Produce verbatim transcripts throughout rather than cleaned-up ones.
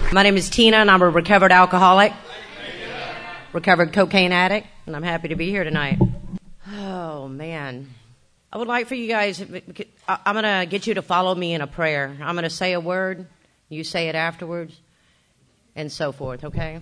My name is Tina, and I'm a recovered alcoholic, recovered cocaine addict, and I'm happy to be here tonight. Oh, man. I would like for you guys, I'm going to get you to follow me in a prayer. I'm going to say a word, you say it afterwards, and so forth, okay?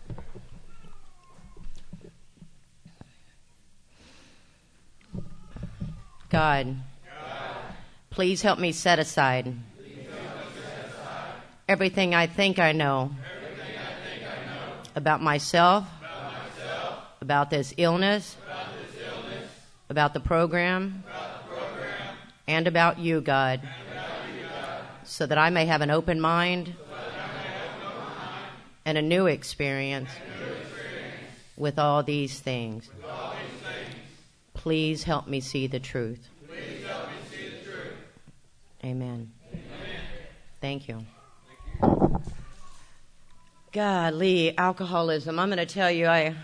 God, God. Please help me set aside, help me set aside. Everything I think I know, everything I think I know. About, myself, about myself, about this illness, about, this illness. About, the program, about the program, and about you, God, and about you, God. So that I may have an open mind, so that I may have an open mind. And a new experience, and a new experience. With all these things. With all these things. Please help me see the truth. Amen. Amen. Thank you. Golly, alcoholism. I'm going to tell you, I.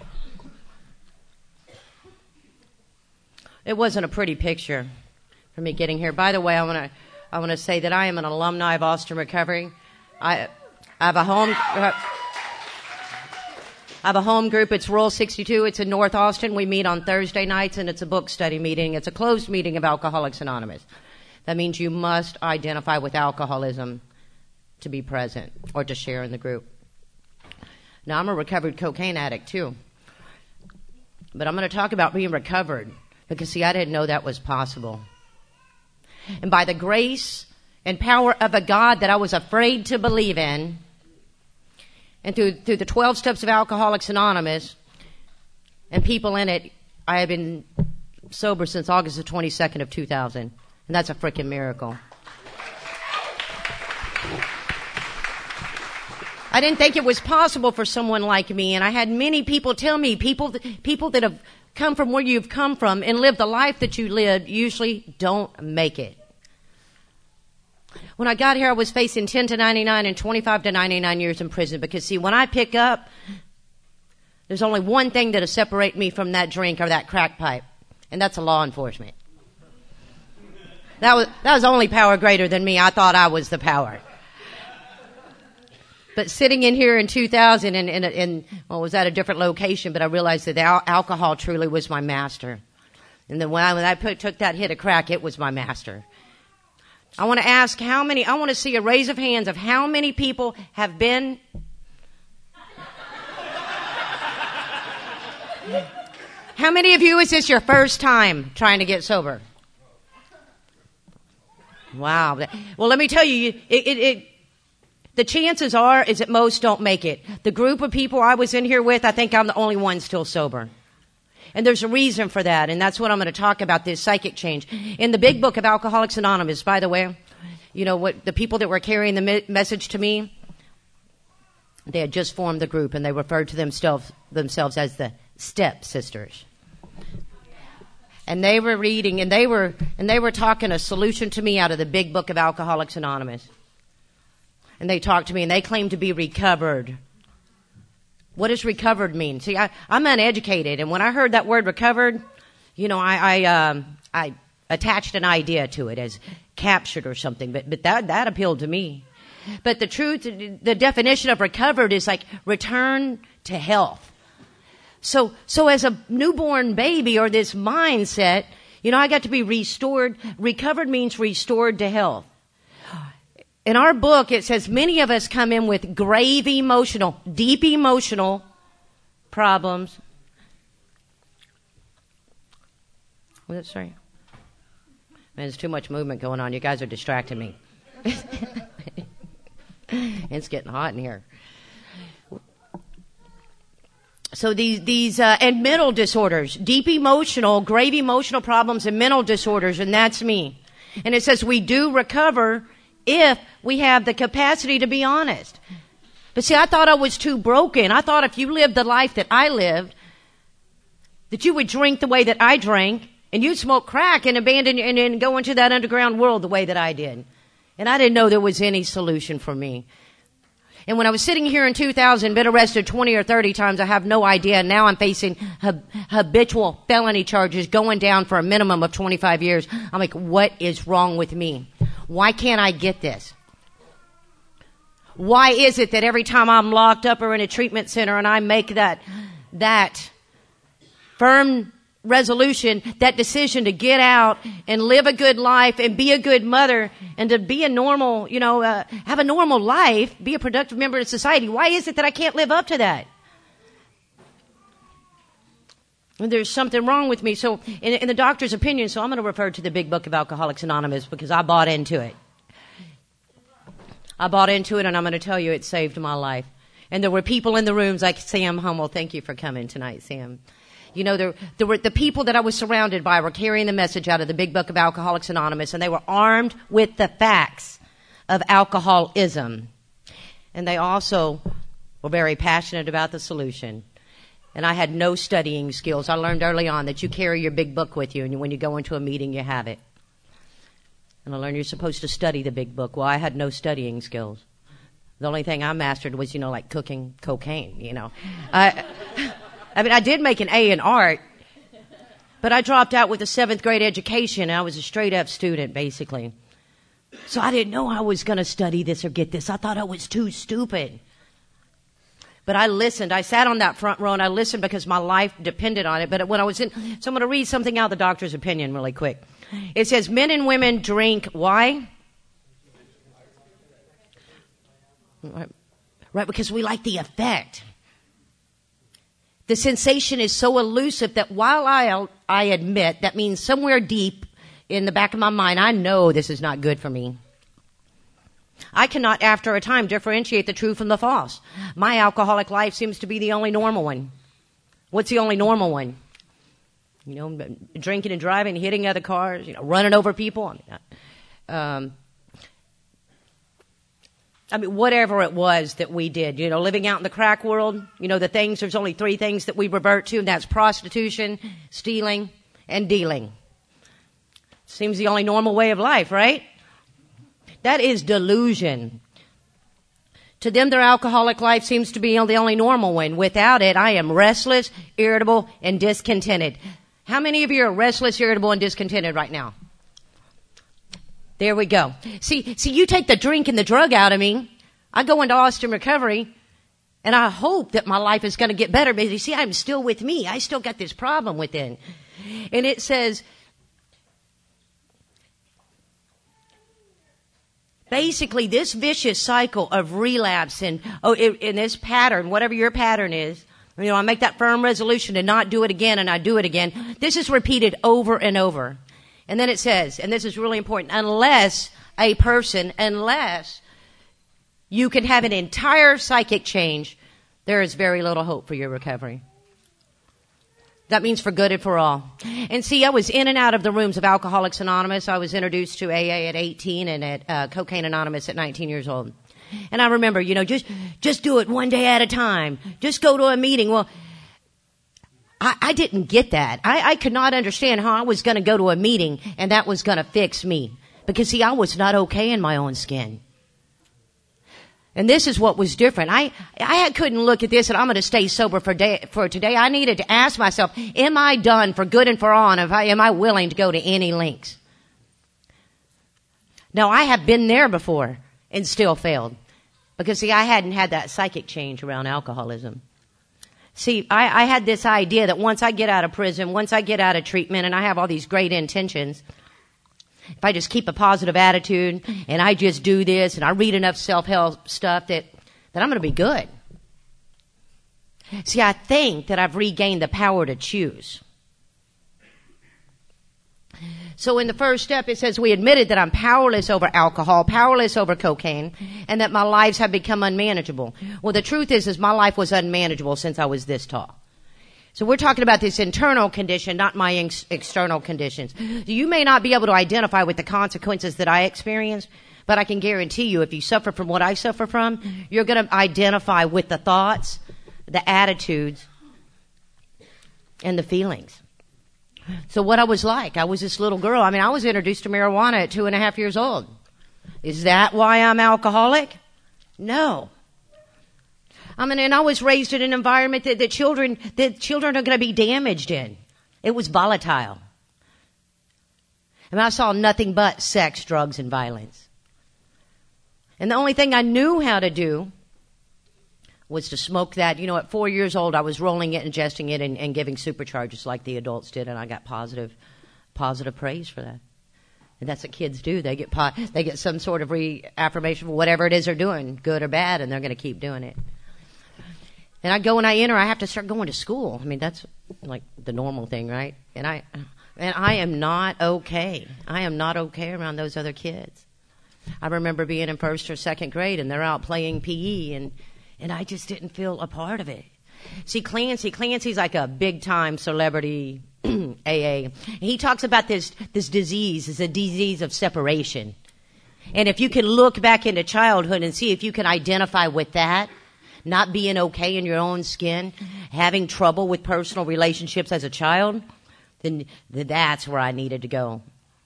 It wasn't a pretty picture for me getting here. By the way, I want to. I want to say that I am an alumni of Austin Recovery. I, I have a home. I have a home group. It's Rural sixty-two. It's in North Austin. We meet on Thursday nights, and it's a book study meeting. It's a closed meeting of Alcoholics Anonymous. That means you must identify with alcoholism to be present or to share in the group. Now, I'm a recovered cocaine addict, too. But I'm going to talk about being recovered because, see, I didn't know that was possible. And by the grace and power of a God that I was afraid to believe in, and through, through the twelve steps of Alcoholics Anonymous and people in it, I have been sober since August the twenty-second of two thousand. And that's a freaking miracle. I didn't think it was possible for someone like me, and I had many people tell me, people, people that have come from where you've come from and lived the life that you lived usually don't make it. When I got here, I was facing ten to ninety-nine and twenty-five to ninety-nine years in prison because, see, when I pick up, there's only one thing that'll separate me from that drink or that crack pipe, and that's a law enforcement. That was, that was only power greater than me. I thought I was the power. But sitting in here in two thousand, and, and, and well, was at a different location, but I realized that al- alcohol truly was my master. And then when I, when I put, took that hit of crack, it was my master. I want to ask how many, I want to see a raise of hands of how many people have been... How many of you, is this your first time trying to get sober? Wow. Well, let me tell you, it, it, it, the chances are is that most don't make it. The group of people I was in here with, I think I'm the only one still sober. And there's a reason for that, and that's what I'm going to talk about, this psychic change. In the big book of Alcoholics Anonymous, by the way, you know, what the people that were carrying the me- message to me, they had just formed the group, and they referred to themselves, themselves as the Step Sisters. And they were reading, and they were, and they were talking a solution to me out of the big book of Alcoholics Anonymous. And they talked to me, and they claimed to be recovered. What does recovered mean? See, I, I'm uneducated, and when I heard that word recovered, you know, I, I, um, I attached an idea to it as captured or something, but, but that, that appealed to me. But the truth, the definition of recovered is like return to health. So, so as a newborn baby or this mindset, you know, I got to be restored. Recovered means restored to health. In our book, it says many of us come in with grave emotional, deep emotional problems. What is it, sorry? Man, there's too much movement going on. You guys are distracting me. It's getting hot in here. So these, these, uh, and mental disorders, deep emotional, grave emotional problems and mental disorders, and that's me. And it says we do recover if we have the capacity to be honest. But see, I thought I was too broken. I thought if you lived the life that I lived, that you would drink the way that I drank, and you'd smoke crack and abandon and, and go into that underground world the way that I did. And I didn't know there was any solution for me. And when I was sitting here in two thousand, been arrested twenty or thirty times, I have no idea. Now I'm facing hab- habitual felony charges going down for a minimum of twenty-five years. I'm like, what is wrong with me? Why can't I get this? Why is it that every time I'm locked up or in a treatment center and I make that, that firm resolution, that decision to get out and live a good life and be a good mother and to be a normal, you know, uh, have a normal life, be a productive member of society, why is it that I can't live up to that? And there's something wrong with me. So in, in the doctor's opinion, so I'm going to refer to the Big Book of Alcoholics Anonymous because I bought into it. I bought into it, and I'm going to tell you it saved my life. And there were people in the rooms like Sam Hummel. Thank you for coming tonight, Sam. You know, there, there were the people that I was surrounded by were carrying the message out of the Big Book of Alcoholics Anonymous, and they were armed with the facts of alcoholism. And they also were very passionate about the solution. And I had no studying skills. I learned early on that you carry your big book with you, and when you go into a meeting, you have it. And I learned you're supposed to study the big book. Well, I had no studying skills. The only thing I mastered was, you know, like cooking cocaine, you know. I, I mean, I did make an A in art, but I dropped out with a seventh grade education. I was a straight F student, basically. So I didn't know I was going to study this or get this. I thought I was too stupid. But I listened. I sat on that front row and I listened because my life depended on it. But when I was in, so I'm going to read something out of the doctor's opinion really quick. It says, men and women drink, why? Right, right, because we like the effect. The sensation is so elusive that while I, I admit, that means somewhere deep in the back of my mind, I know this is not good for me. I cannot, after a time, differentiate the true from the false. My alcoholic life seems to be the only normal one. What's the only normal one? You know, drinking and driving, hitting other cars, you know, running over people. I mean, um, I mean, whatever it was that we did, you know, living out in the crack world, you know, the things, there's only three things that we revert to, and that's prostitution, stealing, and dealing. Seems the only normal way of life, right? That is delusion. To them, their alcoholic life seems to be the only normal one. Without it, I am restless, irritable, and discontented. How many of you are restless, irritable, and discontented right now? There we go. See, see, you take the drink and the drug out of me. I go into Austin Recovery, and I hope that my life is going to get better. But you see, I'm still with me. I still got this problem within. And it says, basically, this vicious cycle of relapse and, oh, in this pattern, whatever your pattern is, you know, I make that firm resolution to not do it again, and I do it again. This is repeated over and over. And then it says, and this is really important, unless a person, unless you can have an entire psychic change, there is very little hope for your recovery. That means for good and for all. And see, I was in and out of the rooms of Alcoholics Anonymous. I was introduced to A A at eighteen and at uh, Cocaine Anonymous at nineteen years old. And I remember, you know, just just do it one day at a time. Just go to a meeting. Well, I, I didn't get that. I, I could not understand how I was going to go to a meeting and that was going to fix me. Because, see, I was not okay in my own skin. And this is what was different. I, I couldn't look at this and I'm going to stay sober for day, for today. I needed to ask myself, am I done for good and for all? And if I, am I willing to go to any lengths? Now, I have been there before and still failed. Because, see, I hadn't had that psychic change around alcoholism. See, I, I had this idea that once I get out of prison, once I get out of treatment, and I have all these great intentions, if I just keep a positive attitude and I just do this and I read enough self-help stuff that, that I'm going to be good. See, I think that I've regained the power to choose. So in the first step, it says we admitted that I'm powerless over alcohol, powerless over cocaine, and that my lives have become unmanageable. Well, the truth is, is my life was unmanageable since I was this tall. So we're talking about this internal condition, not my ex- external conditions. You may not be able to identify with the consequences that I experienced, but I can guarantee you if you suffer from what I suffer from, you're going to identify with the thoughts, the attitudes, and the feelings. So what I was like, I was this little girl. I mean, I was introduced to marijuana at two and a half years old. Is that why I'm alcoholic? No. I mean, and I was raised in an environment that, that children, that children are going to be damaged in. It was volatile. I mean, I saw nothing but sex, drugs, and violence. And the only thing I knew how to do was to smoke that. You know, at four years old, I was rolling it, ingesting it, and, and giving supercharges like the adults did, and I got positive, positive praise for that. And that's what kids do. They get po- they get some sort of reaffirmation for whatever it is they're doing, good or bad, and they're going to keep doing it. And I go and I enter, I have to start going to school. I mean, that's like the normal thing, right? And I, and I am not okay. I am not okay around those other kids. I remember being in first or second grade, and they're out playing P E, and and I just didn't feel a part of it. See, Clancy, Clancy's like a big-time celebrity A A. He talks about this, this disease, it's a disease of separation. And if you can look back into childhood and see if you can identify with that, not being okay in your own skin, having trouble with personal relationships as a child, then, then that's where I needed to go.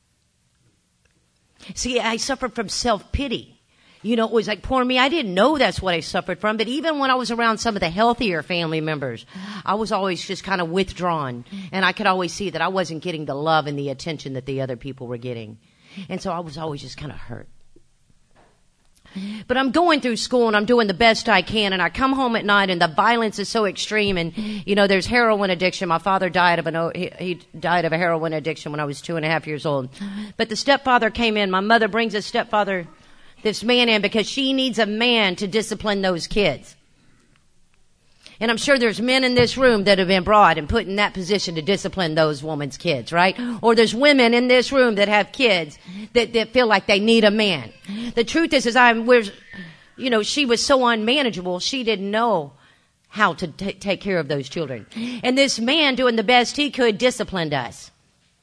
See, I suffered from self-pity. You know, it was like, poor me. I didn't know that's what I suffered from. But even when I was around some of the healthier family members, I was always just kind of withdrawn. And I could always see that I wasn't getting the love and the attention that the other people were getting. And so I was always just kind of hurt. But I'm going through school and I'm doing the best I can. And I come home at night and the violence is so extreme. And, you know, there's heroin addiction. My father died of an, he, he died of a heroin addiction when I was two and a half years old. But the stepfather came in. My mother brings a stepfather, this man in, because she needs a man to discipline those kids. And I'm sure there's men in this room that have been brought and put in that position to discipline those women's kids, right? Or there's women in this room that have kids that, that feel like they need a man. The truth is, is I'm, we're, you know, she was so unmanageable, she didn't know how to t- take care of those children. And this man, doing the best he could, disciplined us.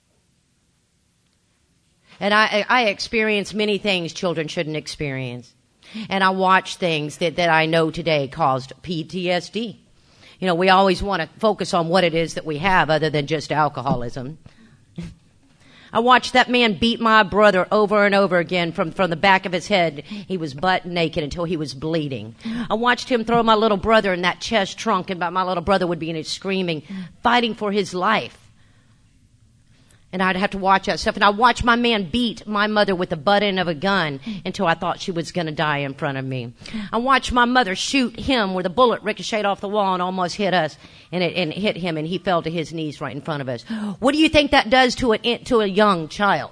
And I, I experienced many things children shouldn't experience. And I watched things that, that I know today caused P T S D. You know, we always want to focus on what it is that we have other than just alcoholism. I watched that man beat my brother over and over again from, from the back of his head. He was butt naked until he was bleeding. I watched him throw my little brother in that chest trunk, and my little brother would be in it screaming, fighting for his life. And I'd have to watch that stuff. And I watched my man beat my mother with the butt end of a gun until I thought she was going to die in front of me. I watched my mother shoot him where the bullet ricocheted off the wall and almost hit us. And it, and it hit him, and he fell to his knees right in front of us. What do you think that does to a, to a young child?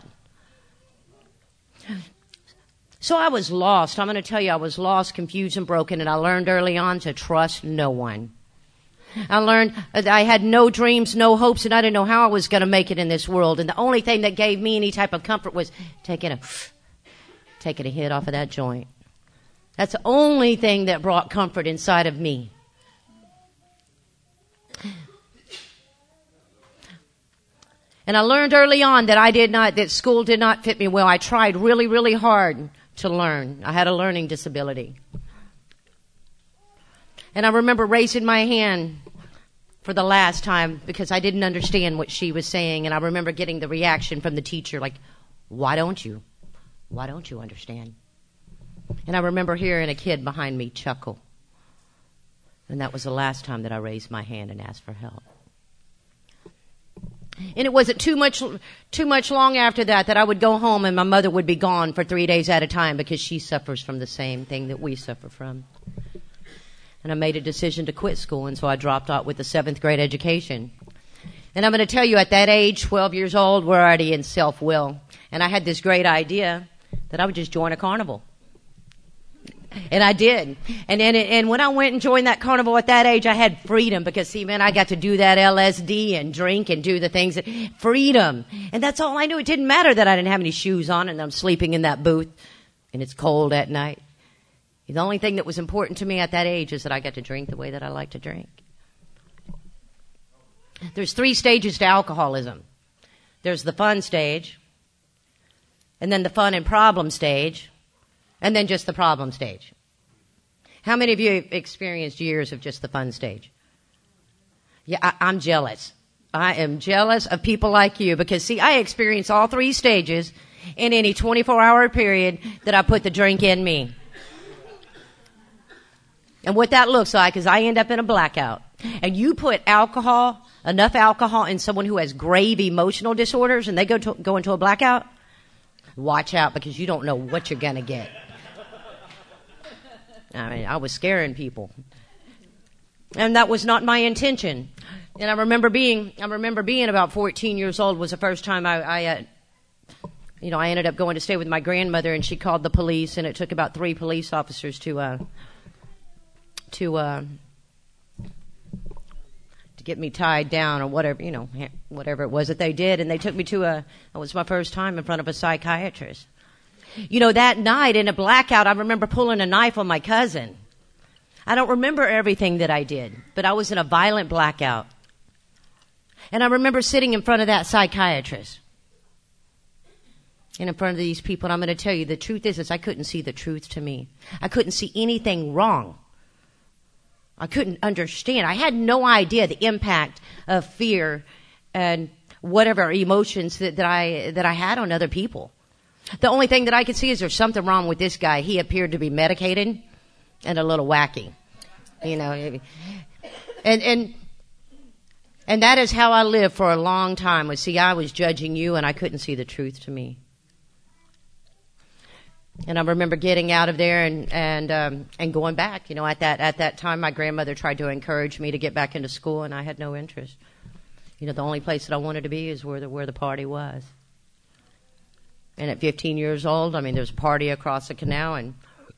So I was lost. I'm going to tell you, I was lost, confused, and broken. And I learned early on to trust no one. I learned that I had no dreams, no hopes, and I didn't know how I was going to make it in this world. And the only thing that gave me any type of comfort was taking a, taking a hit off of that joint. That's the only thing that brought comfort inside of me. And I learned early on that I did not, that school did not fit me well. I tried really, really hard to learn. I had a learning disability. And I remember raising my hand for the last time because I didn't understand what she was saying. And I remember getting the reaction from the teacher, like, why don't you? Why don't you understand? And I remember hearing a kid behind me chuckle. And that was the last time that I raised my hand and asked for help. And it wasn't too much, too much long after that that I would go home and my mother would be gone for three days at a time because she suffers from the same thing that we suffer from. And I made a decision to quit school, and so I dropped out with a seventh grade education. And I'm going to tell you, at that age, twelve years old, we're already in self-will. And I had this great idea that I would just join a carnival. And I did. And then, and when I went and joined that carnival at that age, I had freedom because, see, man, I got to do that L S D and drink and do the things that, freedom. And that's all I knew. It didn't matter that I didn't have any shoes on and I'm sleeping in that booth and it's cold at night. The only thing that was important to me at that age is that I got to drink the way that I like to drink. There's three stages to alcoholism. There's the fun stage, and then the fun and problem stage, and then just the problem stage. How many of you have experienced years of just the fun stage? Yeah, I, I'm jealous. I am jealous of people like you because, see, I experience all three stages in any twenty-four hour period that I put the drink in me. And what that looks like is I end up in a blackout. And you put alcohol, enough alcohol in someone who has grave emotional disorders and they go to, go into a blackout, watch out because you don't know what you're going to get. I mean, I was scaring people. And that was not my intention. And I remember being, I remember being about fourteen years old was the first time I, I uh, you know, I ended up going to stay with my grandmother, and she called the police, and it took about three police officers to, uh, to, uh, to get me tied down or whatever, you know, whatever it was that they did. And they took me to a, it was my first time in front of a psychiatrist. You know, that night in a blackout, I remember pulling a knife on my cousin. I don't remember everything that I did, but I was in a violent blackout. And I remember sitting in front of that psychiatrist and in front of these people. And I'm going to tell you, the truth is, is I couldn't see the truth to me. I couldn't see anything wrong. I couldn't understand. I had no idea the impact of fear and whatever emotions that, that I that I had on other people. The only thing that I could see is there's something wrong with this guy. He appeared to be medicated and a little wacky, you know. And and and that is how I lived for a long time. Was see, I was judging you, and I couldn't see the truth to me. And I remember getting out of there and and um, and going back. You know, at that at that time, my grandmother tried to encourage me to get back into school, and I had no interest. You know, the only place that I wanted to be is where the where the party was. And at fifteen years old, I mean, there's a party across the canal, and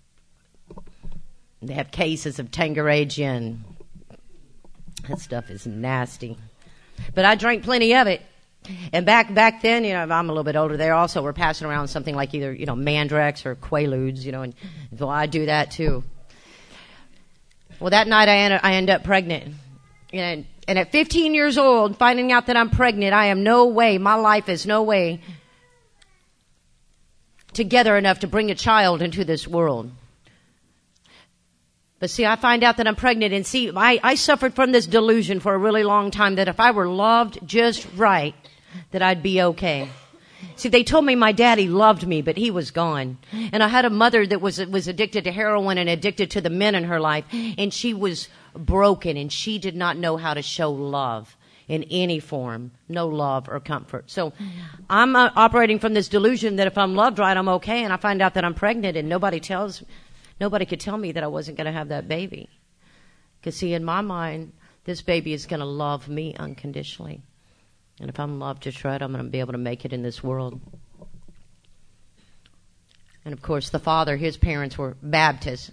they have cases of Tanqueray gin. That stuff is nasty. But I drank plenty of it. And back back then, you know, I'm a little bit older. They also were passing around something like either, you know, Mandrex or Quaaludes, you know, and so I do that too. Well, that night I ended, I ended up pregnant. And, and at fifteen years old, finding out that I'm pregnant, I am no way, my life is no way together enough to bring a child into this world. But see, I find out that I'm pregnant, and see, I, I suffered from this delusion for a really long time that if I were loved just right, that I'd be okay. See, they told me my daddy loved me, but he was gone. And I had a mother that was was addicted to heroin and addicted to the men in her life, and she was broken, and she did not know how to show love in any form, no love or comfort. So I'm uh, operating from this delusion that if I'm loved right, I'm okay, and I find out that I'm pregnant, and nobody tells Nobody could tell me that I wasn't going to have that baby. Because, see, in my mind, this baby is going to love me unconditionally. And if I'm loved just right, I'm going to be able to make it in this world. And, of course, the father, his parents were Baptists.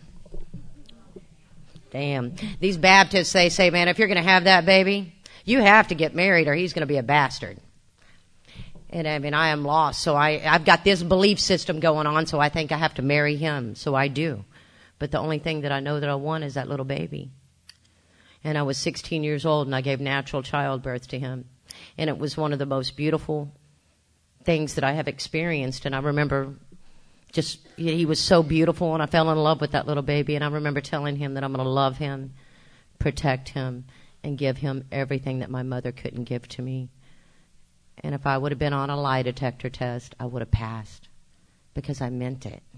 Damn. These Baptists, they say, man, if you're going to have that baby, you have to get married or he's going to be a bastard. And I mean, I am lost. So I, I've got this belief system going on, so I think I have to marry him. So I do. But the only thing that I know that I want is that little baby. And I was sixteen years old, and I gave natural childbirth to him. And it was one of the most beautiful things that I have experienced. And I remember just, he was so beautiful, and I fell in love with that little baby. And I remember telling him that I'm going to love him, protect him, and give him everything that my mother couldn't give to me. And if I would have been on a lie detector test, I would have passed because I meant it.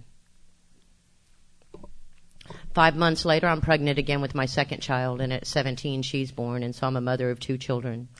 Five months later, I'm pregnant again with my second child, and at seventeen, she's born, and so I'm a mother of two children.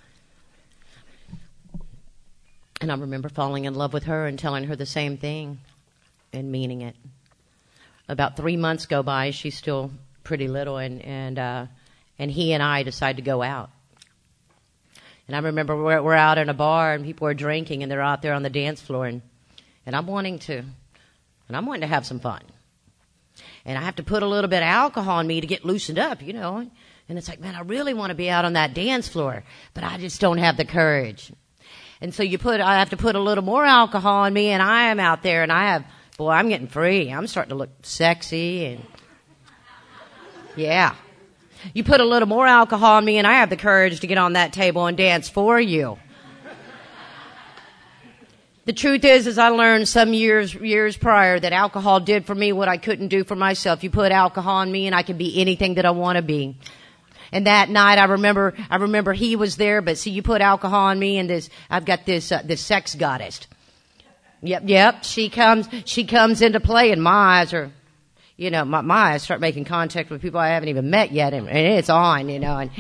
And I remember falling in love with her and telling her the same thing and meaning it. About three months go by, she's still pretty little, and and uh, and he and I decide to go out. And I remember we're, we're out in a bar, and people are drinking, and they're out there on the dance floor, and and I'm wanting to, and I'm wanting to have some fun. And I have to put a little bit of alcohol in me to get loosened up, you know. And it's like, man, I really want to be out on that dance floor, but I just don't have the courage. And so you put, I have to put a little more alcohol in me, and I am out there, and I have, boy, I'm getting free. I'm starting to look sexy, and yeah. You put a little more alcohol in me, and I have the courage to get on that table and dance for you. The truth is, is I learned some years years prior that alcohol did for me what I couldn't do for myself. You put alcohol in me, and I can be anything that I want to be. And that night, I remember, I remember he was there, but see, you put alcohol in me, and this, I've got this, uh, this sex goddess. Yep, yep. She comes, she comes into play, and my eyes are, you know, my, my eyes start making contact with people I haven't even met yet, and, and it's on, you know, and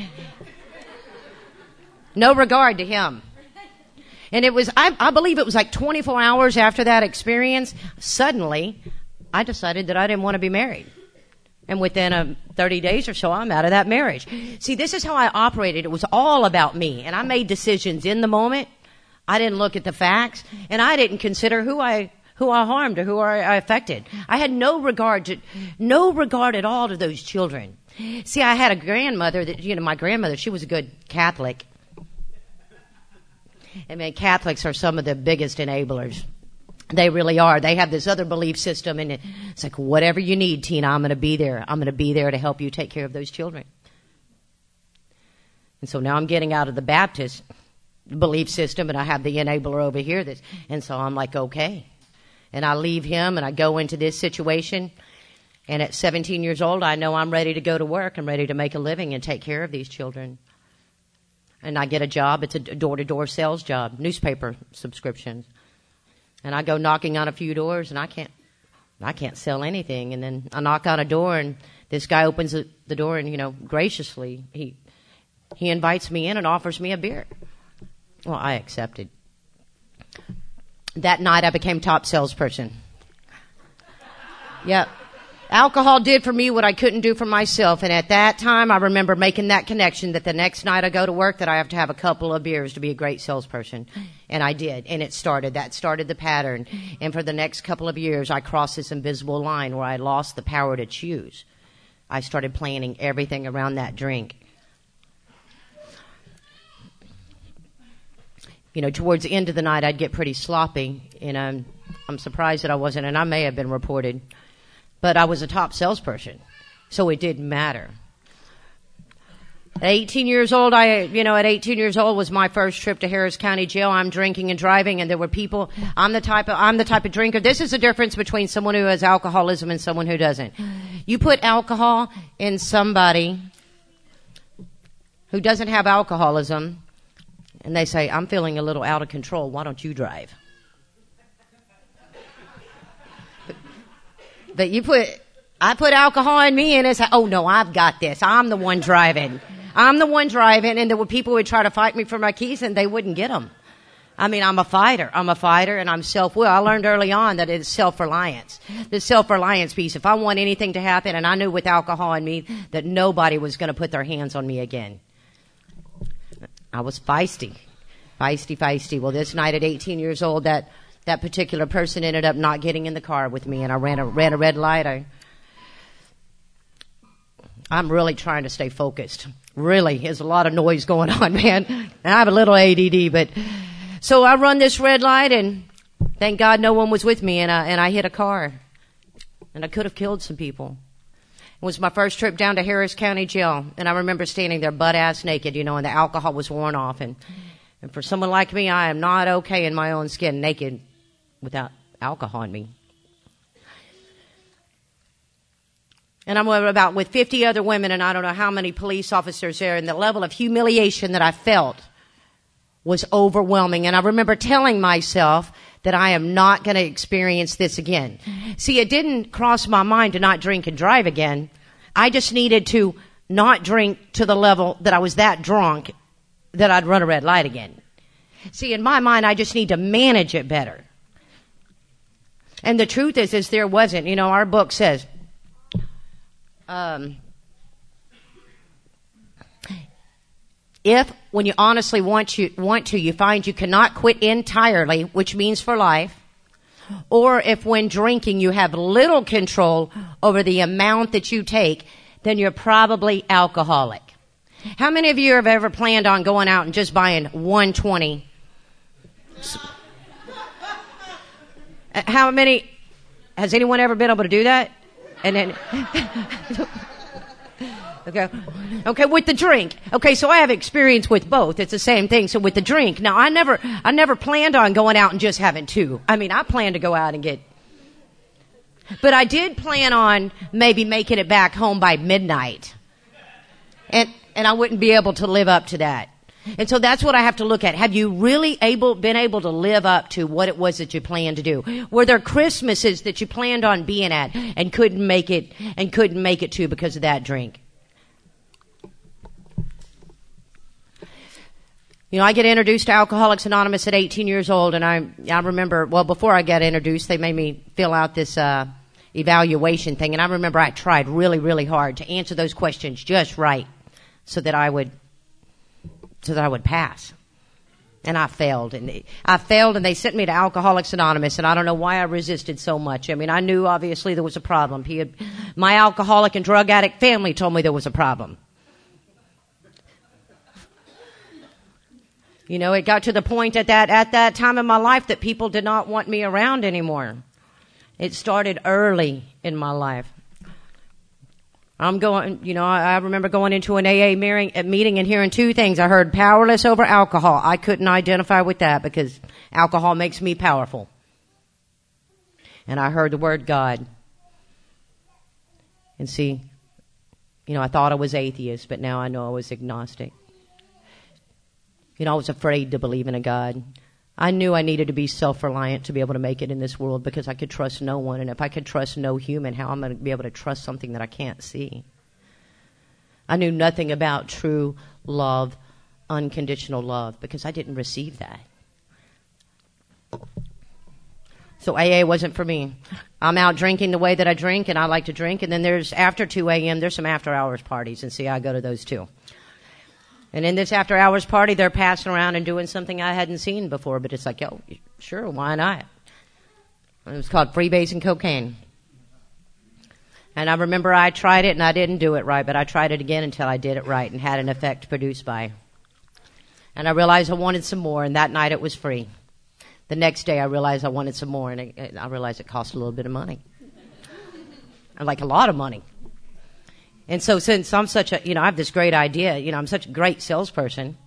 no regard to him. And it was, I, I believe it was like twenty-four hours after that experience, suddenly I decided that I didn't want to be married. And within a thirty days or so, I'm out of that marriage. See, this is how I operated. It was all about me. And I made decisions in the moment. I didn't look at the facts. And I didn't consider who I, who I harmed or who I, I affected. I had no regard to, no regard at all to those children. See, I had a grandmother that, you know, my grandmother, she was a good Catholic. I mean, Catholics are some of the biggest enablers. They really are. They have this other belief system, and it's like, whatever you need, Tina, I'm going to be there. I'm going to be there to help you take care of those children. And so now I'm getting out of the Baptist belief system, and I have the enabler over here. That's, and so I'm like, okay. And I leave him, and I go into this situation. And at seventeen years old, I know I'm ready to go to work. I'm ready to make a living and take care of these children. And I get a job. It's a door-to-door sales job, newspaper subscriptions. And I go knocking on a few doors, and I can't, I can't sell anything. And then I knock on a door, and this guy opens the door, and, you know, graciously, he, he invites me in and offers me a beer. Well, I accepted. That night, I became top salesperson. Yep. Alcohol did for me what I couldn't do for myself. And at that time, I remember making that connection that the next night I go to work that I have to have a couple of beers to be a great salesperson. And I did. And it started. That started the pattern. And for the next couple of years, I crossed this invisible line where I lost the power to choose. I started planning everything around that drink. You know, towards the end of the night, I'd get pretty sloppy. And I'm, I'm surprised that I wasn't, and I may have been reported. But I was a top salesperson, so it didn't matter. At eighteen years old, I, you know, at eighteen years old was my first trip to Harris County Jail. I'm drinking and driving, and there were people. I'm the type of, I'm the type of drinker. This is the difference between someone who has alcoholism and someone who doesn't. You put alcohol in somebody who doesn't have alcoholism, and they say, "I'm feeling a little out of control. Why don't you drive?" But you put, I put alcohol in me, and it's like, oh no, I've got this. I'm the one driving. I'm the one driving, and there were people who would try to fight me for my keys, and they wouldn't get them. I mean, I'm a fighter. I'm a fighter, and I'm self-will. I learned early on that it's self-reliance. The self-reliance piece. If I want anything to happen, and I knew with alcohol in me that nobody was going to put their hands on me again. I was feisty. Feisty, feisty. Well, this night at eighteen years old, that That particular person ended up not getting in the car with me, and I ran a ran a red light. I, I'm really trying to stay focused. Really, there's a lot of noise going on, man. And I have a little A D D, but so I run this red light, and thank God no one was with me, and I and I hit a car, and I could have killed some people. It was my first trip down to Harris County Jail, and I remember standing there butt ass naked, you know, and the alcohol was worn off, and and for someone like me, I am not okay in my own skin, naked, without alcohol in me. And I'm about with fifty other women, and I don't know how many police officers there, and the level of humiliation that I felt was overwhelming. And I remember telling myself that I am not going to experience this again. See, it didn't cross my mind to not drink and drive again. I just needed to not drink to the level that I was that drunk that I'd run a red light again. See, in my mind, I just need to manage it better. And the truth is, is there wasn't. You know, our book says, um, if, when you honestly want you want to, you find you cannot quit entirely, which means for life, or if when drinking you have little control over the amount that you take, then you're probably alcoholic. How many of you have ever planned on going out and just buying one twenty? How many, has anyone ever been able to do that? And then, okay, okay, with the drink. Okay, so I have experience with both. It's the same thing. So with the drink, now I never, I never planned on going out and just having two. I mean, I planned to go out and get, but I did plan on maybe making it back home by midnight. And, and I wouldn't be able to live up to that. And so that's what I have to look at. Have you really able, been able to live up to what it was that you planned to do? Were there Christmases that you planned on being at and couldn't make it, and couldn't make it to because of that drink? You know, I get introduced to Alcoholics Anonymous at eighteen years old, and I, I remember, well, before I got introduced, they made me fill out this, uh, evaluation thing. And I remember I tried really, really hard to answer those questions just right so that I would, so that I would pass. And I failed. And I failed and they sent me to Alcoholics Anonymous. And I don't know why I resisted so much. I mean, I knew obviously there was a problem. He had, my alcoholic and drug addict family told me there was a problem. You know, it got to the point at that, at that time in my life that people did not want me around anymore. It started early in my life. I'm going, you know, I, I remember going into an A A meeting and hearing two things. I heard powerless over alcohol. I couldn't identify with that because alcohol makes me powerful. And I heard the word God. And see, you know, I thought I was atheist, but now I know I was agnostic. You know, I was afraid to believe in a God. I knew I needed to be self-reliant to be able to make it in this world because I could trust no one. And if I could trust no human, how am I going to be able to trust something that I can't see? I knew nothing about true love, unconditional love, because I didn't receive that. So A A wasn't for me. I'm out drinking the way that I drink, and I like to drink. And then there's after two a.m., there's some after-hours parties. And see, I go to those too. And in this after-hours party, they're passing around and doing something I hadn't seen before. But it's like, yo, sure, why not? It was called freebase and cocaine. And I remember I tried it, and I didn't do it right. But I tried it again until I did it right and had an effect produced by. And I realized I wanted some more, and that night it was free. The next day, I realized I wanted some more, and it, I realized it cost a little bit of money. And like a lot of money. And so since I'm such a, you know, I have this great idea, you know, I'm such a great salesperson.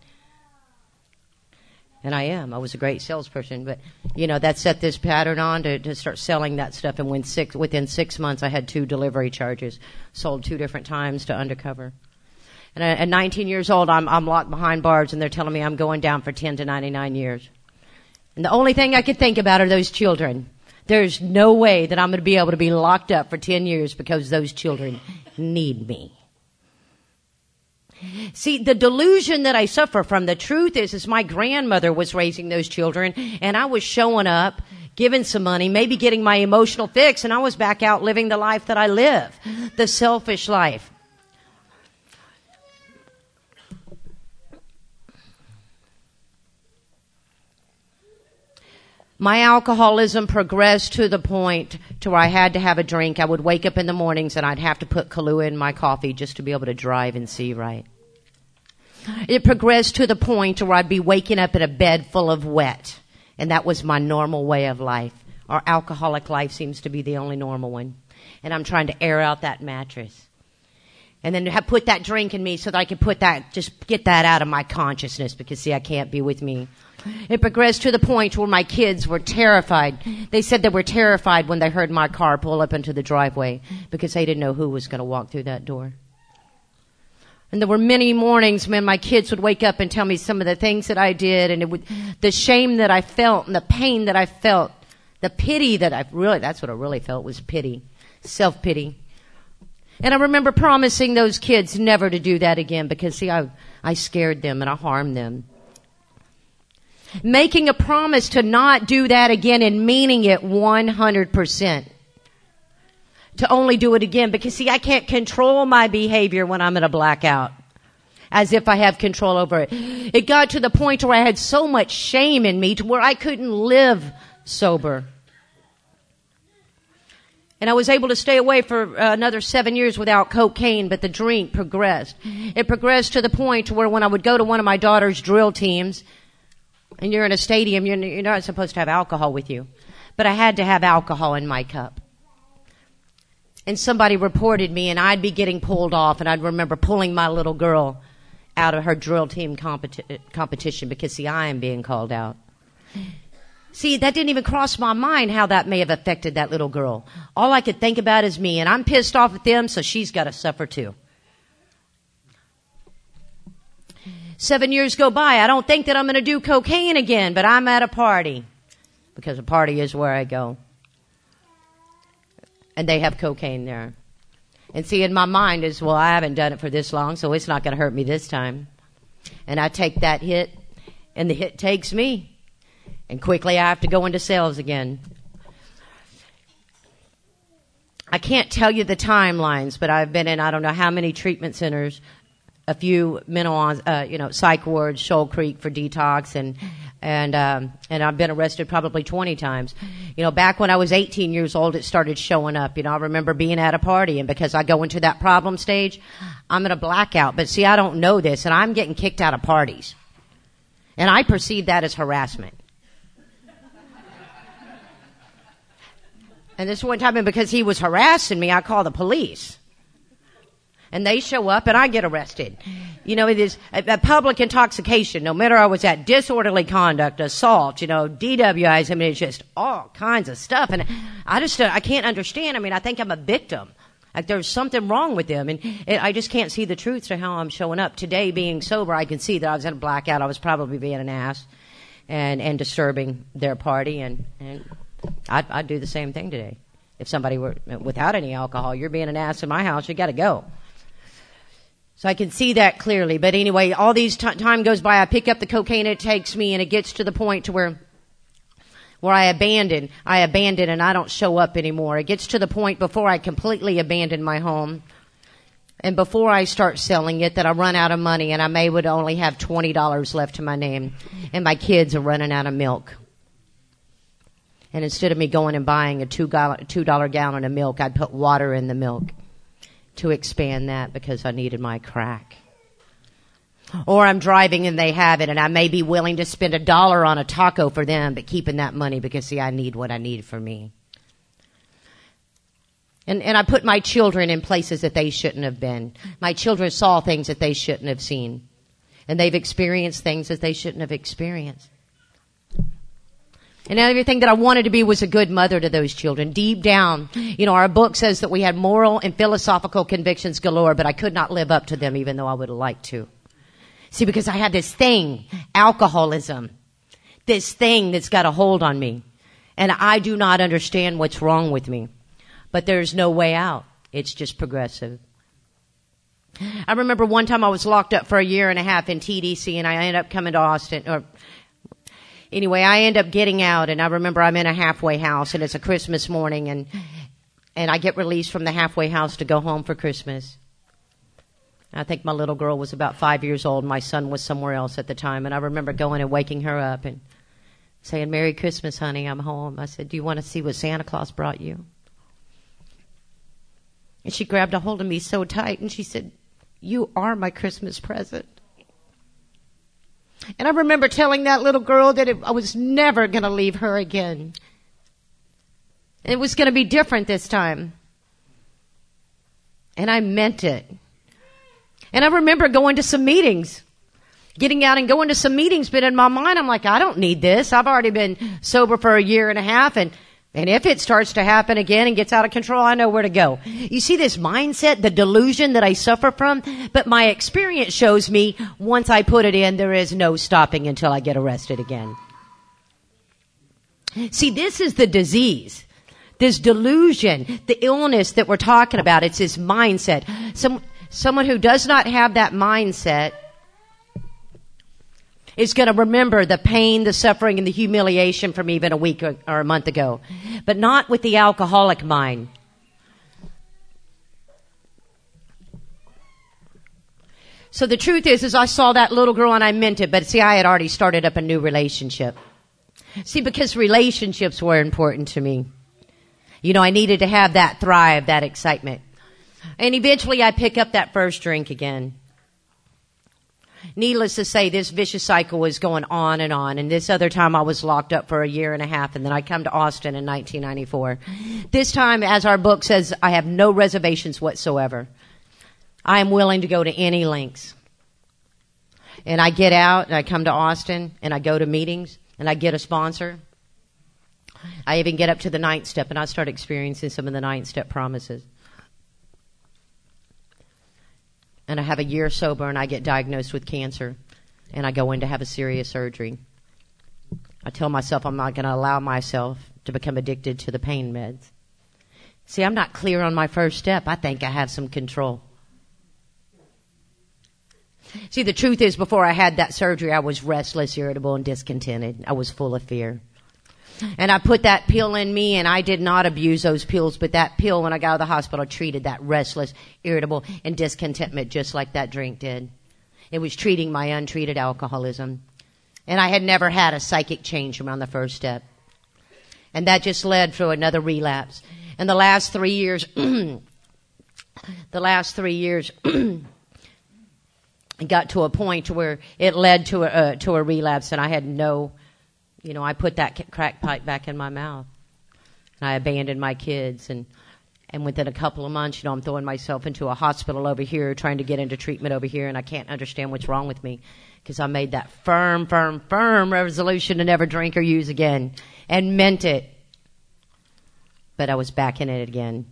And I am. I was a great salesperson. But, you know, that set this pattern on to, to start selling that stuff. And when six, within six months, I had two delivery charges, sold two different times to undercover. And at nineteen years old, I'm, I'm locked behind bars, and they're telling me I'm going down for ten to ninety-nine years. And the only thing I could think about are those children. There's no way that I'm going to be able to be locked up for ten years because those children need me. See, the delusion that I suffer from, the truth is, is my grandmother was raising those children, and I was showing up, giving some money, maybe getting my emotional fix, and I was back out living the life that I live, the selfish life. My alcoholism progressed to the point to where I had to have a drink. I would wake up in the mornings and I'd have to put Kahlua in my coffee just to be able to drive and see right. It progressed to the point where I'd be waking up in a bed full of wet. And that was my normal way of life. Our alcoholic life seems to be the only normal one. And I'm trying to air out that mattress. And then have put that drink in me so that I could put that, just get that out of my consciousness because see, I can't be with me. It progressed to the point where my kids were terrified. They said they were terrified when they heard my car pull up into the driveway because they didn't know who was going to walk through that door. And there were many mornings when my kids would wake up and tell me some of the things that I did and it would, the shame that I felt and the pain that I felt, the pity that I really, that's what I really felt was pity, self-pity. And I remember promising those kids never to do that again because see, I, I scared them and I harmed them. Making a promise to not do that again and meaning it one hundred percent. To only do it again because see, I can't control my behavior when I'm in a blackout. As if I have control over it. It got to the point where I had so much shame in me to where I couldn't live sober. And I was able to stay away for uh, another seven years without cocaine, but the drink progressed. It progressed to the point where when I would go to one of my daughter's drill teams, and you're in a stadium, you're, you're not supposed to have alcohol with you. But I had to have alcohol in my cup. And somebody reported me, and I'd be getting pulled off, and I'd remember pulling my little girl out of her drill team competi- competition because, see, I am being called out. See, that didn't even cross my mind how that may have affected that little girl. All I could think about is me, and I'm pissed off at them, so she's got to suffer too. Seven years go by. I don't think that I'm going to do cocaine again, but I'm at a party because a party is where I go. And they have cocaine there. And see, in my mind is, well, I haven't done it for this long, so it's not going to hurt me this time. And I take that hit, and the hit takes me. And quickly I have to go into sales again. I can't tell you the timelines, but I've been in I don't know how many treatment centers, a few mental, uh, you know, psych wards, Shoal Creek for detox, and and um, and I've been arrested probably twenty times. You know, back when I was eighteen years old, it started showing up. You know, I remember being at a party, and because I go into that problem stage, I'm in a blackout. But see, I don't know this, and I'm getting kicked out of parties, and I perceive that as harassment. And this one time, and because he was harassing me, I call the police. And they show up and I get arrested. You know, it is a, a public intoxication, no matter I was at disorderly conduct, assault, you know, D W Is. I mean, it's just all kinds of stuff. And I just, uh, I can't understand. I mean, I think I'm a victim. Like there's something wrong with them. And it, I just can't see the truth to how I'm showing up. Today, being sober, I can see that I was in a blackout. I was probably being an ass and, and disturbing their party. And, and I'd, I'd do the same thing today. If somebody were without any alcohol, you're being an ass in my house, you got to go. So I can see that clearly. But anyway, all these t- time goes by, I pick up the cocaine, it takes me, and it gets to the point to where where I abandon. I abandon, and I don't show up anymore. It gets to the point before I completely abandon my home, and before I start selling it, that I run out of money, and I may would only have twenty dollars left to my name, and my kids are running out of milk. And instead of me going and buying a two dollar gallon of milk, I'd put water in the milk to expand that because I needed my crack. Or I'm driving and they have it, and I may be willing to spend a dollar on a taco for them, but keeping that money because, see, I need what I need for me. And, and I put my children in places that they shouldn't have been. My children saw things that they shouldn't have seen. And they've experienced things that they shouldn't have experienced. And everything that I wanted to be was a good mother to those children. Deep down, you know, our book says that we had moral and philosophical convictions galore, but I could not live up to them even though I would have liked to. See, because I had this thing, alcoholism, this thing that's got a hold on me. And I do not understand what's wrong with me. But there's no way out. It's just progressive. I remember one time I was locked up for a year and a half in T D C, and I ended up coming to Austin, or Anyway, I end up getting out, and I remember I'm in a halfway house, and it's a Christmas morning, and and I get released from the halfway house to go home for Christmas. I think my little girl was about five years old. My son was somewhere else at the time, and I remember going and waking her up and saying, "Merry Christmas, honey, I'm home." I said, "Do you want to see what Santa Claus brought you?" And she grabbed a hold of me so tight, and she said, "You are my Christmas present." And I remember telling that little girl that it, I was never going to leave her again. It was going to be different this time. And I meant it. And I remember going to some meetings, getting out and going to some meetings, but in my mind I'm like, I don't need this. I've already been sober for a year and a half, and And if it starts to happen again and gets out of control, I know where to go. You see this mindset, the delusion that I suffer from? But my experience shows me once I put it in, there is no stopping until I get arrested again. See, this is the disease, this delusion, the illness that we're talking about. It's this mindset. Some, someone who does not have that mindset is going to remember the pain, the suffering, and the humiliation from even a week or, or a month ago. But not with the alcoholic mind. So the truth is, is I saw that little girl and I meant it, but see, I had already started up a new relationship. See, because relationships were important to me. You know, I needed to have that thrive, that excitement. And eventually I pick up that first drink again. Needless to say, this vicious cycle was going on and on. And this other time I was locked up for a year and a half, and then I come to Austin in nineteen ninety-four. This time, as our book says, I have no reservations whatsoever. I am willing to go to any lengths. And I get out, and I come to Austin, and I go to meetings, and I get a sponsor. I even get up to the ninth step, and I start experiencing some of the ninth step promises. And I have a year sober, and I get diagnosed with cancer, and I go in to have a serious surgery. I tell myself I'm not going to allow myself to become addicted to the pain meds. See, I'm not clear on my first step. I think I have some control. See, the truth is, before I had that surgery, I was restless, irritable, and discontented. I was full of fear. And I put that pill in me, and I did not abuse those pills, but that pill, when I got out of the hospital, treated that restless, irritable, and discontentment just like that drink did. It was treating my untreated alcoholism. And I had never had a psychic change around the first step. And that just led through another relapse. And the last three years, the last three years, it got to a point where it led to a, uh, to a relapse, and I had no, you know, I put that crack pipe back in my mouth. And I abandoned my kids, and And within a couple of months, you know, I'm throwing myself into a hospital over here, trying to get into treatment over here, and I can't understand what's wrong with me because I made that firm, firm, firm resolution to never drink or use again and meant it. But I was back in it again.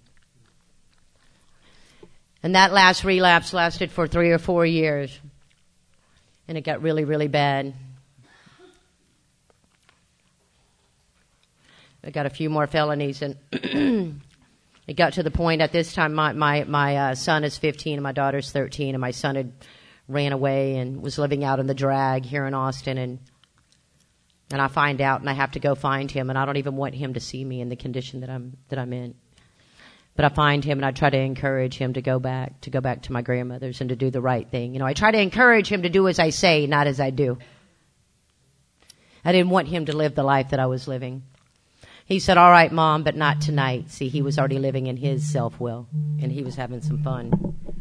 And that last relapse lasted for three or four years, and it got really, really bad. I got a few more felonies, and it got to the point at this time, my my, my uh, son is fifteen and my daughter's thirteen, and my son had ran away and was living out in the drag here in Austin, and and I find out and I have to go find him, and I don't even want him to see me in the condition that I'm that I'm in. But I find him and I try to encourage him to go back, to go back to my grandmother's and to do the right thing. You know, I try to encourage him to do as I say, not as I do. I didn't want him to live the life that I was living. He said, all right, Mom, but not tonight. See, he was already living in his self-will, and he was having some fun.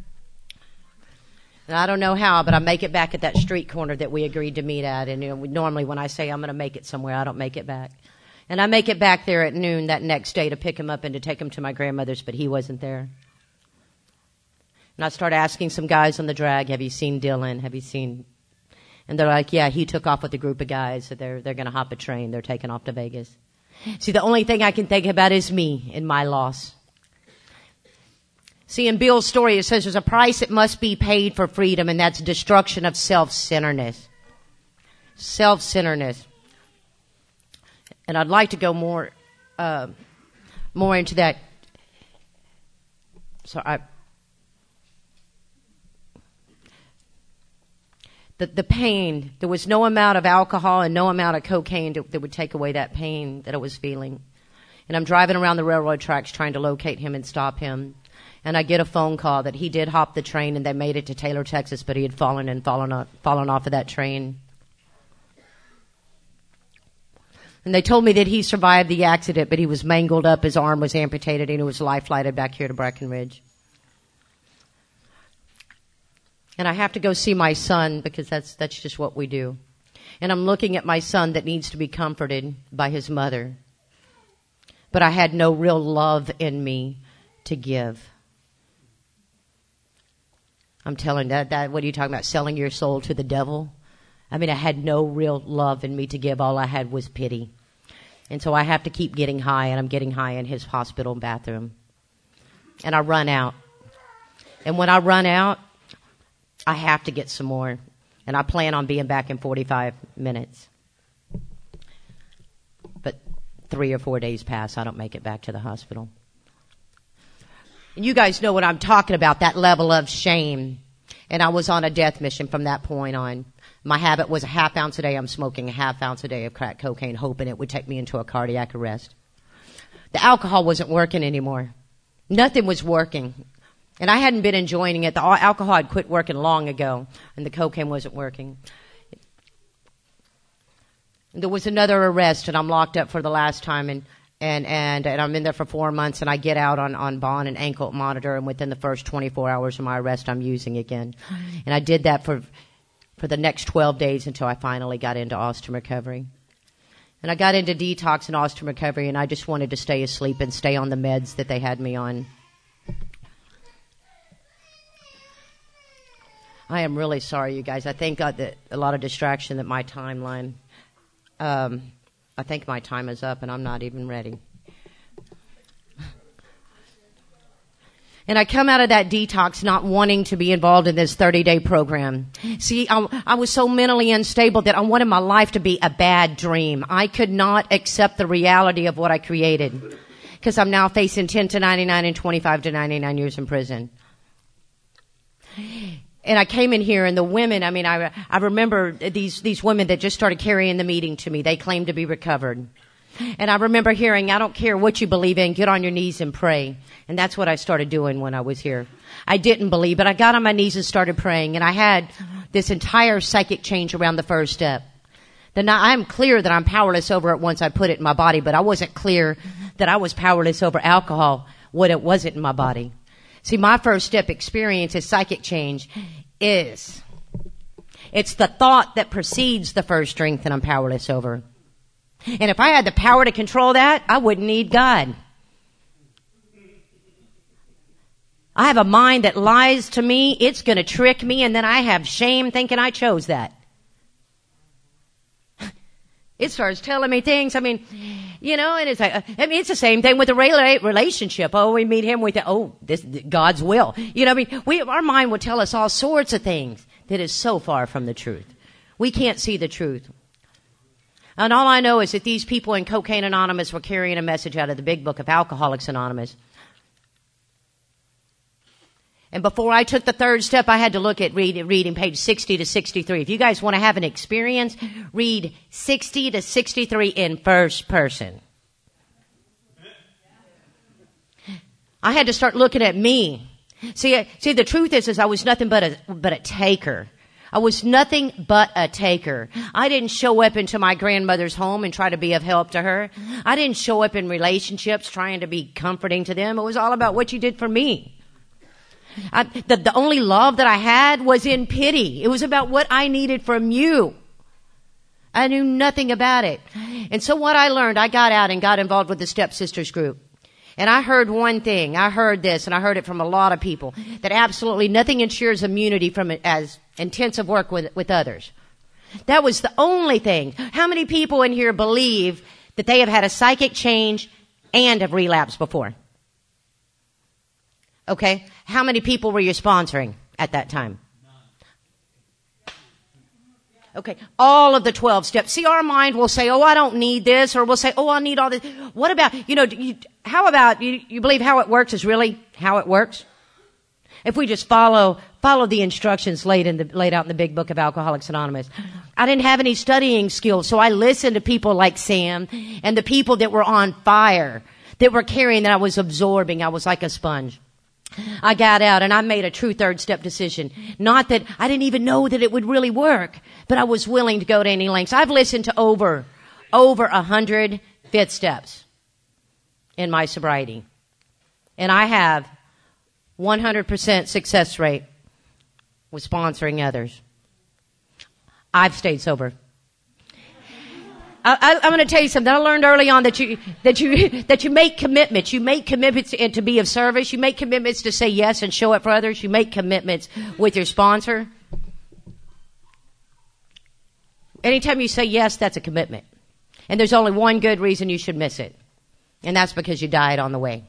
And I don't know how, but I make it back at that street corner that we agreed to meet at. And you know, we, normally when I say I'm going to make it somewhere, I don't make it back. And I make it back there at noon that next day to pick him up and to take him to my grandmother's, but he wasn't there. And I start asking some guys on the drag, have you seen Dylan? Have you seen... And they're like, yeah, he took off with a group of guys. So they're, they're going to hop a train. They're taking off to Vegas. See, the only thing I can think about is me and my loss. See, in Bill's story, it says there's a price that must be paid for freedom, and that's destruction of self-centeredness. Self-centeredness. And I'd like to go more, uh, more into that. So I, the, the pain, there was no amount of alcohol and no amount of cocaine to, that would take away that pain that I was feeling. And I'm driving around the railroad tracks trying to locate him and stop him. And I get a phone call that he did hop the train and they made it to Taylor, Texas, but he had fallen and fallen off, fallen off of that train. And they told me that he survived the accident, but he was mangled up, his arm was amputated, and he was life-flighted back here to Breckenridge. And I have to go see my son because that's that's just what we do. And I'm looking at my son that needs to be comforted by his mother. But I had no real love in me to give. I'm telling that, that, what are you talking about? Selling your soul to the devil? I mean, I had no real love in me to give. All I had was pity. And so I have to keep getting high, and I'm getting high in his hospital bathroom. And I run out. And when I run out, I have to get some more. And I plan on being back in forty-five minutes. But three or four days pass, I don't make it back to the hospital. And you guys know what I'm talking about, that level of shame. And I was on a death mission from that point on. My habit was a half ounce a day. I'm smoking a half ounce a day of crack cocaine, hoping it would take me into a cardiac arrest. The alcohol wasn't working anymore. Nothing was working. And I hadn't been enjoying it. The alcohol had quit working long ago, and the cocaine wasn't working. There was another arrest, and I'm locked up for the last time, and and and, and I'm in there for four months, and I get out on, on bond and ankle monitor, and within the first twenty-four hours of my arrest, I'm using again. And I did that for for the next twelve days until I finally got into Austin recovery. And I got into detox and Austin recovery, and I just wanted to stay asleep and stay on the meds that they had me on. I am really sorry, you guys. I think uh, that a lot of distraction that my timeline, um, I think my time is up and I'm not even ready. And I come out of that detox not wanting to be involved in this thirty-day program. See, I, I was so mentally unstable that I wanted my life to be a bad dream. I could not accept the reality of what I created because I'm now facing ten to ninety-nine and twenty-five to ninety-nine years in prison. And I came in here, and the women, I mean, I, I remember these, these women that just started carrying the meeting to me. They claimed to be recovered. And I remember hearing, I don't care what you believe in, get on your knees and pray. And that's what I started doing when I was here. I didn't believe, but I got on my knees and started praying. And I had this entire psychic change around the first step. Then I'm clear that I'm powerless over it once I put it in my body, but I wasn't clear that I was powerless over alcohol when it wasn't in my body. See, my first step experience is psychic change is, it's the thought that precedes the first drink that I'm powerless over. And if I had the power to control that, I wouldn't need God. I have a mind that lies to me. It's going to trick me, and then I have shame thinking I chose that. It starts telling me things. I mean, you know, and it's like, I mean, it's the same thing with a relationship. Oh, we meet him with, the, oh, this God's will. You know, I mean, we, our mind will tell us all sorts of things that is so far from the truth. We can't see the truth. And all I know is that these people in Cocaine Anonymous were carrying a message out of the big book of Alcoholics Anonymous. And before I took the third step, I had to look at read, reading page sixty to sixty-three. If you guys want to have an experience, read sixty to sixty-three in first person. I had to start looking at me. See, see, the truth is, is I was nothing but a, but a taker. I was nothing but a taker. I didn't show up into my grandmother's home and try to be of help to her. I didn't show up in relationships trying to be comforting to them. It was all about what you did for me. I, the, the only love that I had was in pity. It was about what I needed from you. I knew nothing about it. And so what I learned, I got out and got involved with the Stepsisters group. And I heard one thing. I heard this, and I heard it from a lot of people, that absolutely nothing ensures immunity from it as intensive work with, with others. That was the only thing. How many people in here believe that they have had a psychic change and have relapsed before? Okay. How many people were you sponsoring at that time? Okay. All of the twelve steps. See, our mind will say, oh, I don't need this, or we'll say, oh, I need all this. What about, you know, you, how about, you, you believe how it works is really how it works? If we just follow, follow the instructions laid in the, laid out in the big book of Alcoholics Anonymous. I didn't have any studying skills, so I listened to people like Sam and the people that were on fire, that were carrying, that I was absorbing. I was like a sponge. I got out and I made a true third step decision. Not that I didn't even know that it would really work, but I was willing to go to any lengths. I've listened to over, over a hundred fifth steps in my sobriety. And I have one hundred percent success rate with sponsoring others. I've stayed sober. I, I, I'm going to tell you something. I learned early on that you that you that you make commitments. You make commitments to, to be of service. You make commitments to say yes and show up for others. You make commitments with your sponsor. Anytime you say yes, that's a commitment. And there's only one good reason you should miss it, and that's because you died on the way.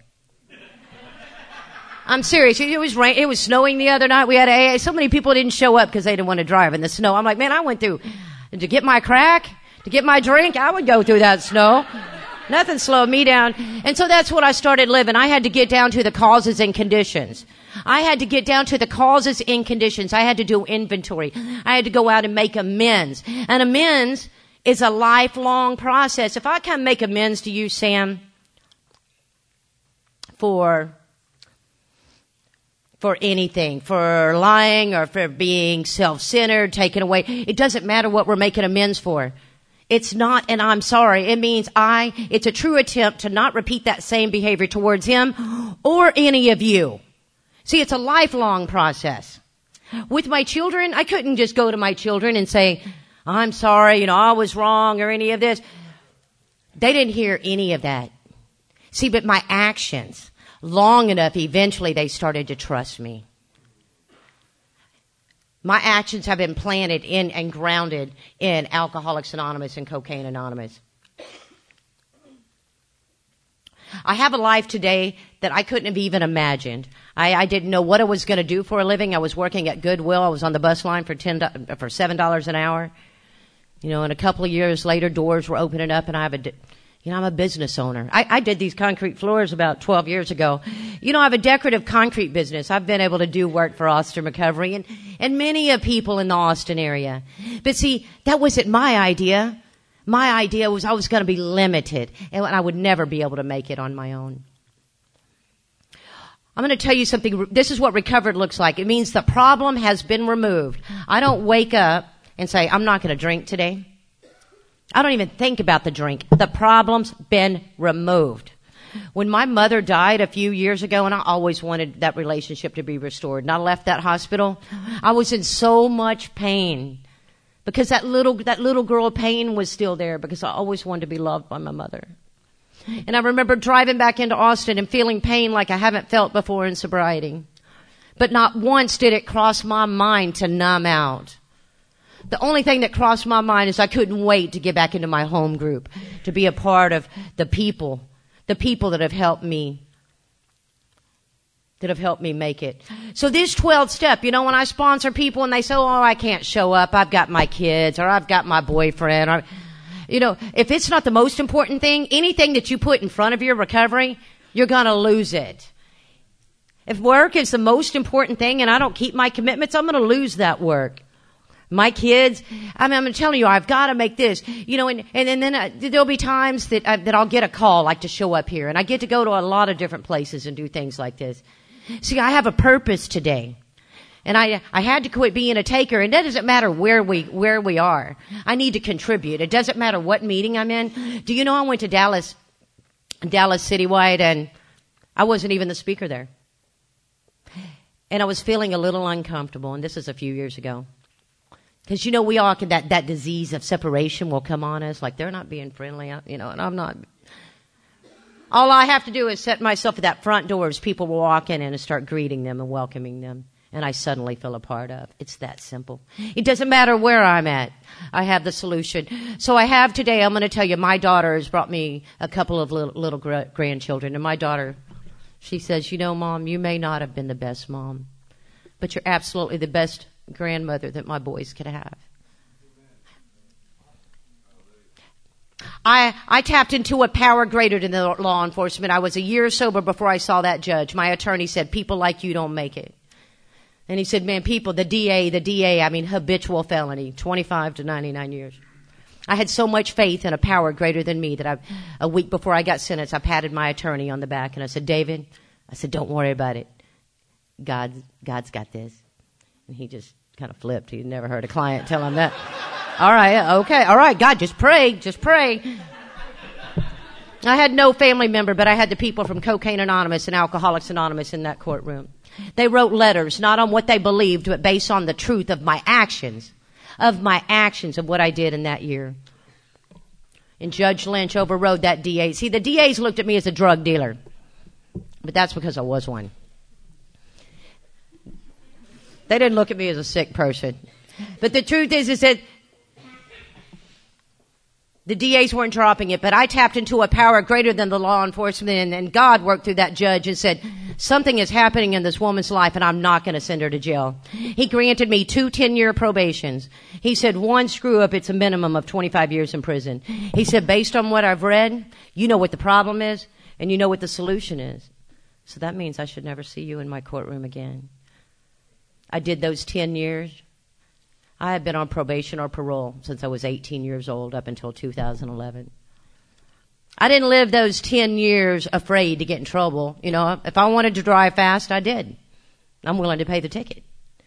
I'm serious. It was rain. It was snowing the other night. We had a so many people didn't show up because they didn't want to drive in the snow. I'm like, man, I went through to get my crack. To get my drink, I would go through that snow. Nothing slowed me down. And so that's what I started living. I had to get down to the causes and conditions. I had to get down to the causes and conditions. I had to do inventory. I had to go out and make amends. And amends is a lifelong process. If I can make amends to you, Sam, for for anything, for lying or for being self-centered, taken away, it doesn't matter what we're making amends for. It's not an I'm sorry. It means I, it's a true attempt to not repeat that same behavior towards him or any of you. See, it's a lifelong process. With my children, I couldn't just go to my children and say, I'm sorry, you know, I was wrong or any of this. They didn't hear any of that. See, but my actions, long enough, eventually they started to trust me. My actions have been planted in and grounded in Alcoholics Anonymous and Cocaine Anonymous. I have a life today that I couldn't have even imagined. I, I didn't know what I was going to do for a living. I was working at Goodwill. I was on the bus line for ten for seven dollars an hour. You know, and a couple of years later, doors were opening up, and I have a. You know, I'm a business owner. I, I did these concrete floors about twelve years ago. You know, I have a decorative concrete business. I've been able to do work for Austin Recovery and, and many of people in the Austin area. But see, that wasn't my idea. My idea was I was going to be limited and I would never be able to make it on my own. I'm going to tell you something. This is what recovered looks like. It means the problem has been removed. I don't wake up and say, I'm not going to drink today. I don't even think about the drink. The problem's been removed. When my mother died a few years ago, and I always wanted that relationship to be restored, and I left that hospital, I was in so much pain because that little, that little girl pain was still there because I always wanted to be loved by my mother. And I remember driving back into Austin and feeling pain like I haven't felt before in sobriety. But not once did it cross my mind to numb out. The only thing that crossed my mind is I couldn't wait to get back into my home group, to be a part of the people, the people that have helped me, that have helped me make it. So this twelfth step, you know, when I sponsor people and they say, oh, I can't show up, I've got my kids, or I've got my boyfriend, or, you know, if it's not the most important thing, anything that you put in front of your recovery, you're gonna lose it. If work is the most important thing and I don't keep my commitments, I'm gonna lose that work. My kids, I mean, I'm telling you, I've got to make this, you know, and, and, and then uh, there'll be times that, uh, that I'll get a call, like to show up here, and I get to go to a lot of different places and do things like this. See, I have a purpose today. And I, I had to quit being a taker, and that doesn't matter where we, where we are. I need to contribute. It doesn't matter what meeting I'm in. Do you know I went to Dallas, Dallas Citywide, and I wasn't even the speaker there. And I was feeling a little uncomfortable, and this is a few years ago. Because, you know, we all can, that, that disease of separation will come on us, like they're not being friendly, you know, and I'm not. All I have to do is set myself at that front door as people will walk in and start greeting them and welcoming them. And I suddenly feel a part of. It's that simple. It doesn't matter where I'm at. I have the solution. So I have today, I'm going to tell you, my daughter has brought me a couple of little, little grandchildren. And my daughter, she says, you know, Mom, you may not have been the best mom, but you're absolutely the best grandmother that my boys could have. I, I tapped into a power greater than the law enforcement. I was a year sober before I saw that judge. My attorney said, people like you don't make it. And he said, man, people, the D A, the D A, I mean, habitual felony, twenty-five to ninety-nine years. I had so much faith in a power greater than me that I, a week before I got sentenced, I patted my attorney on the back and I said, David, I said, don't worry about it. God, God's got this. And he just kind of flipped. He'd never heard a client tell him that. All right, okay, all right, God, just pray, just pray. I had no family member, but I had the people from Cocaine Anonymous and Alcoholics Anonymous in that courtroom. They wrote letters, not on what they believed, but based on the truth of my actions, of my actions, of what I did in that year. And Judge Lynch overrode that D A. See, the D As looked at me as a drug dealer, but that's because I was one. They didn't look at me as a sick person. But the truth is, is that the D As weren't dropping it, but I tapped into a power greater than the law enforcement, and, and God worked through that judge and said, something is happening in this woman's life, and I'm not going to send her to jail. He granted me two ten-year probations. He said, one screw up, it's a minimum of twenty-five years in prison. He said, based on what I've read, you know what the problem is, and you know what the solution is. So that means I should never see you in my courtroom again. I did those ten years. I had been on probation or parole since I was eighteen years old up until two thousand eleven. I didn't live those ten years afraid to get in trouble. You know, if I wanted to drive fast, I did. I'm willing to pay the ticket.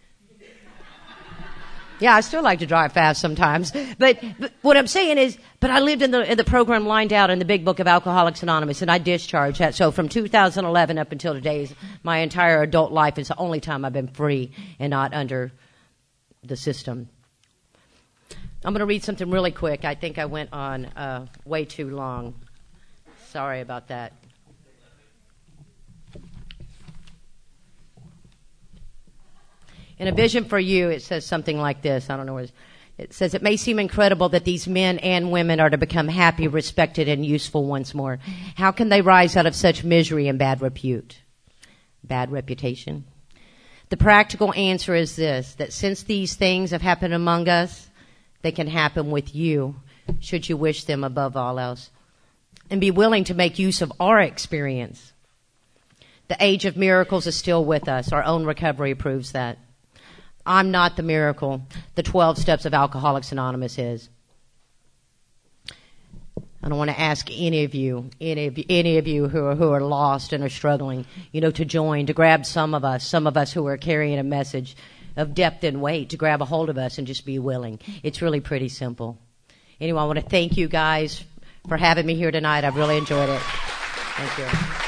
Yeah, I still like to drive fast sometimes. But, but what I'm saying is, but I lived in the, in the program lined out in the big book of Alcoholics Anonymous, and I discharged that. So from two thousand eleven up until today, my entire adult life is the only time I've been free and not under the system. I'm going to read something really quick. I think I went on uh, way too long. Sorry about that. In A Vision for You, it says something like this. I don't know where it's, it says, it may seem incredible that these men and women are to become happy, respected, and useful once more. How can they rise out of such misery and bad repute? Bad reputation? The practical answer is this, that since these things have happened among us, they can happen with you, should you wish them above all else. And be willing to make use of our experience. The age of miracles is still with us. Our own recovery proves that. I'm not the miracle. The twelve steps of Alcoholics Anonymous is. And I want to ask any of you, any of you, any of you who are, who are lost and are struggling, you know, to join, to grab some of us, some of us who are carrying a message of depth and weight, to grab a hold of us and just be willing. It's really pretty simple. Anyway, I want to thank you guys for having me here tonight. I've really enjoyed it. Thank you.